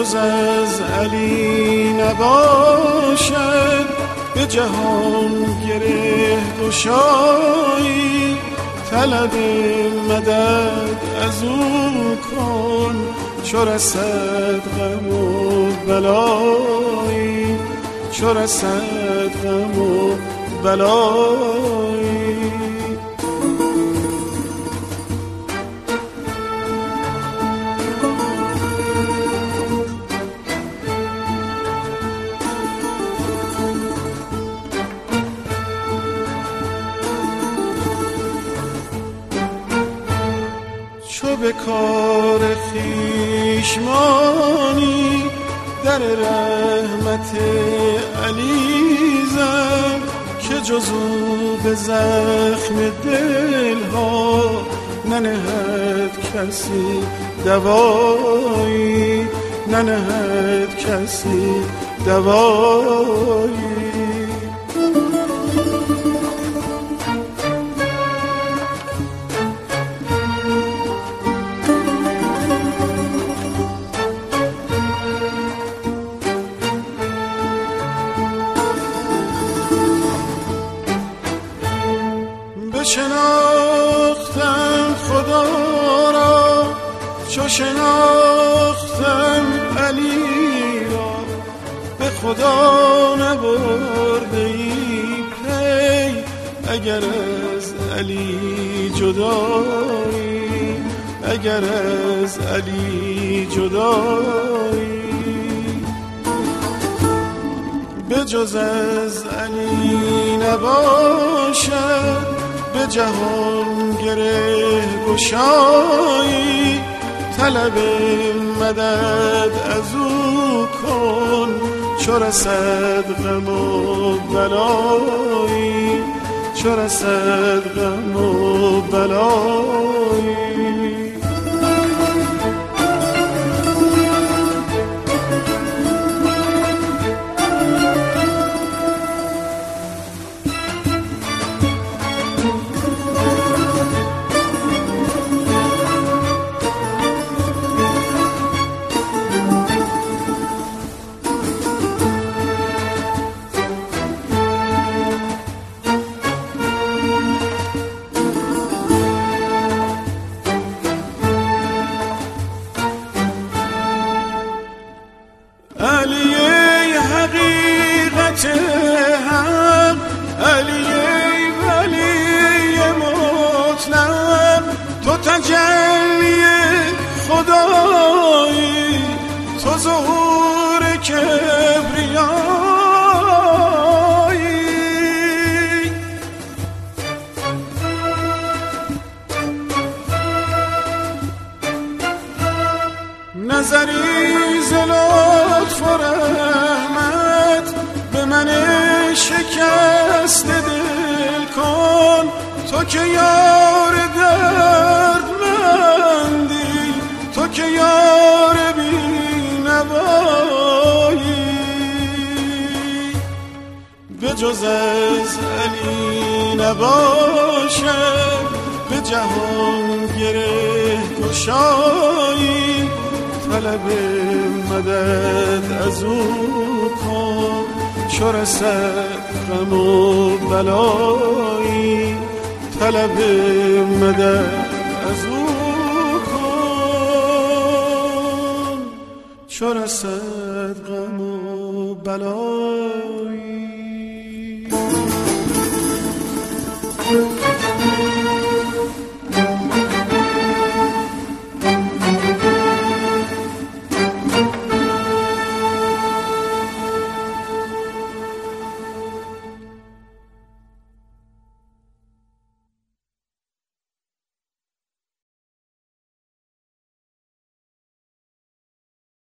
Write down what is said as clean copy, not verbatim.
جز از علی نباشد به جهان گره گشایی طلب مدد از او کن چو رسد غم و بلایی چو رسد غم و بلایی چو به کار خویش مانی در رحمت علی زن که جز او به زخم دلها ننهد کسی دوایی ننهد کسی دوایی شناختم خدا را چو شناختم علی را به خدا نبرده ای پی اگر از علی جدایی اگر از علی جدایی به جز از علی نباشد به جهان گره گشایی طلب مدد از او کن چو رسد غم و بلایی چو رسد غم و بلایی علی حقیقت حق علی ولی مطلق تو تجلی خدایی تو ظهور کبریایی نظری ز لطف و رحمت به من شکست دل کن تو که یار دردمندی تو که یار بی‌نوایی به جز از علی نباشد به جهان گره گشایی طلب مدد از او کن چو رسد غم و بلایی طلب مدد از او کن چو رسد غم و بلایی